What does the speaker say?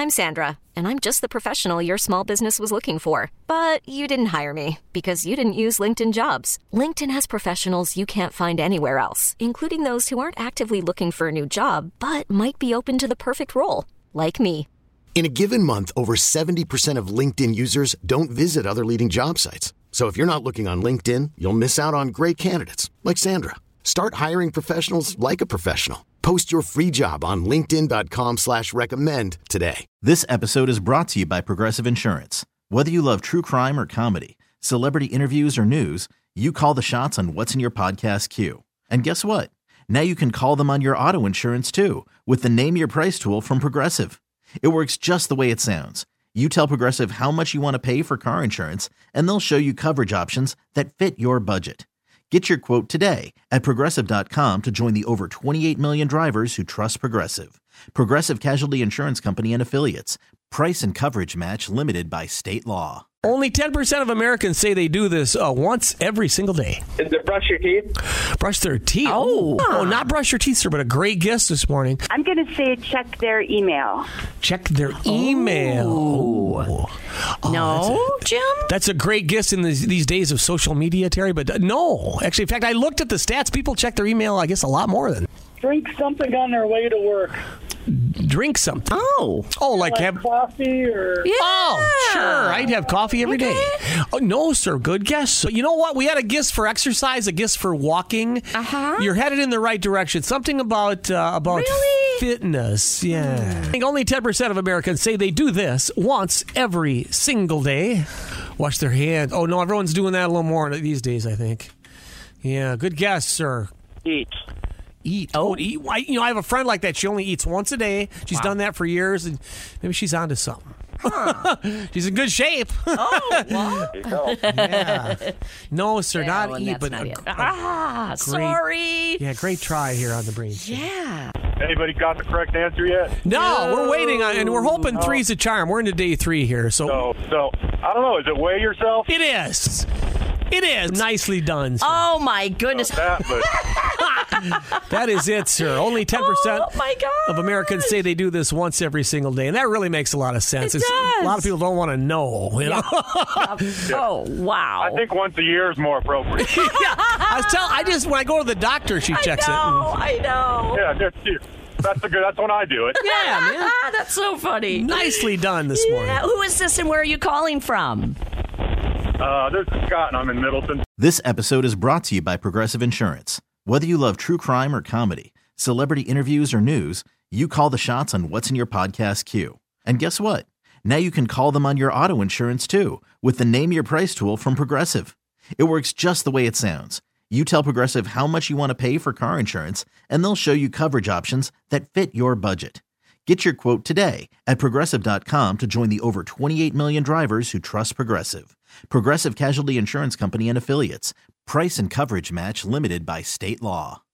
I'm Sandra, and I'm just the professional your small business was looking for. But you didn't hire me because you didn't use LinkedIn Jobs. LinkedIn has professionals you can't find anywhere else, including those who aren't actively looking for a new job, but might be open to the perfect role, like me. In a given month, over 70% of LinkedIn users don't visit other leading job sites. So if you're not looking on LinkedIn, you'll miss out on great candidates like Sandra. Start hiring professionals like a professional. Post your free job on linkedin.com/recommend today. This episode is brought to you by Progressive Insurance. Whether you love true crime or comedy, celebrity interviews or news, you call the shots on what's in your podcast queue. And guess what? Now you can call them on your auto insurance too with the Name Your Price tool from Progressive. It works just the way it sounds. You tell Progressive how much you want to pay for car insurance, and they'll show you coverage options that fit your budget. Get your quote today at Progressive.com to join the over 28 million drivers who trust Progressive. Progressive Casualty Insurance Company and Affiliates. Price and coverage match limited by state law. Only 10% of Americans say they do this once every single day. Is it brush your teeth? Brush their teeth? Oh, not brush your teeth, sir, but a great guess this morning. I'm going to say check their email. Check their email. No, Jim? That's a great guess in these days of social media, Terry, but no. Actually, in fact, I looked at the stats. People check their email, I guess, a lot more than. Drink something on their way to work. Drink something. Oh, like have coffee or... Yeah. Oh, sure. I'd have coffee every day. Oh, no, sir. Good guess. So, you know what? We had a guess for exercise, a guess for walking. Uh-huh. You're headed in the right direction. Something about Really? fitness. Yeah. I think only 10% of Americans say they do this once every single day. Wash their hands. Oh, no, everyone's doing that a little more these days, I think. Yeah, good guess, sir. Eat. Eat. I have a friend like that. She only eats once a day. She's done that for years, and maybe she's onto something. Huh. She's in good shape. Oh, what? Yeah. No, sir, not eat, but sorry. Yeah, great try here on the Brains. Yeah. Anybody got the correct answer yet? No, we're waiting on, and we're hoping three's a charm. We're into day 3 here, so So, I don't know. Is it weigh yourself? it is. It is. Nicely done, sir. Oh, my goodness. That is it, sir. Only 10% Oh, my God. of Americans say they do this once every single day, and that really makes a lot of sense. It does. A lot of people don't want to know. You know? Oh, wow. I think once a year is more appropriate. When I go to the doctor, she checks it. I know. Yeah, that's when I do it. Yeah, man. That's so funny. Nicely done this morning. Yeah. Who is this and where are you calling from? This is Scott, and I'm in Middleton. This episode is brought to you by Progressive Insurance. Whether you love true crime or comedy, celebrity interviews or news, you call the shots on what's in your podcast queue. And guess what? Now you can call them on your auto insurance too with the Name Your Price tool from Progressive. It works just the way it sounds. You tell Progressive how much you want to pay for car insurance, and they'll show you coverage options that fit your budget. Get your quote today at Progressive.com to join the over 28 million drivers who trust Progressive. Progressive Casualty Insurance Company and Affiliates. Price and coverage match limited by state law.